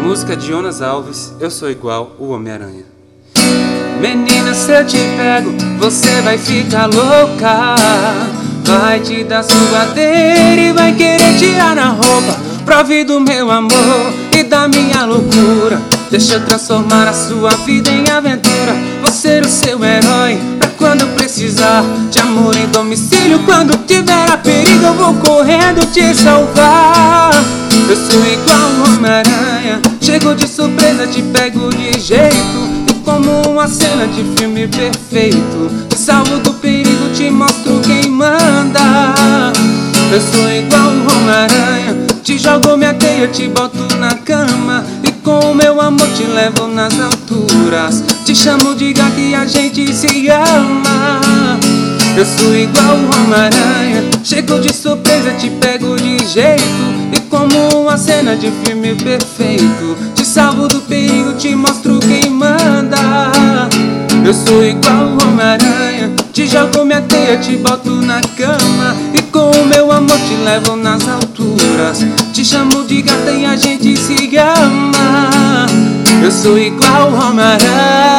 música de Jonas Alves, Eu Sou Igual o Homem-Aranha. Menina, se eu te pego, você vai ficar louca. Vai te dar suadeira e vai querer tirar a roupa. Prove do meu amor e da minha loucura. Deixa eu transformar a sua vida em aventura. Vou ser o seu herói pra quando precisar de amor em domicílio. Quando tiver a perigo eu vou correndo te salvar. Eu sou igual o Homem-Aranha, chego de surpresa, te pego de jeito. E como uma cena de filme perfeito, te salvo do perigo, te mostro quem manda. Eu sou igual o Homem-Aranha, te jogo minha teia, te boto na cama. E com o meu amor te levo nas alturas. Te chamo de gato e a gente se ama. Eu sou igual o Homem-Aranha, chego de surpresa, te pego de jeito. E como uma cena de filme perfeito, te salvo do perigo, te mostro quem manda. Eu sou igual o Homem-Aranha, te jogo minha teia, te boto na cama. E com o meu amor te levo nas alturas. Te chamo de gata e a gente se ama. Eu sou igual o Homem-Aranha.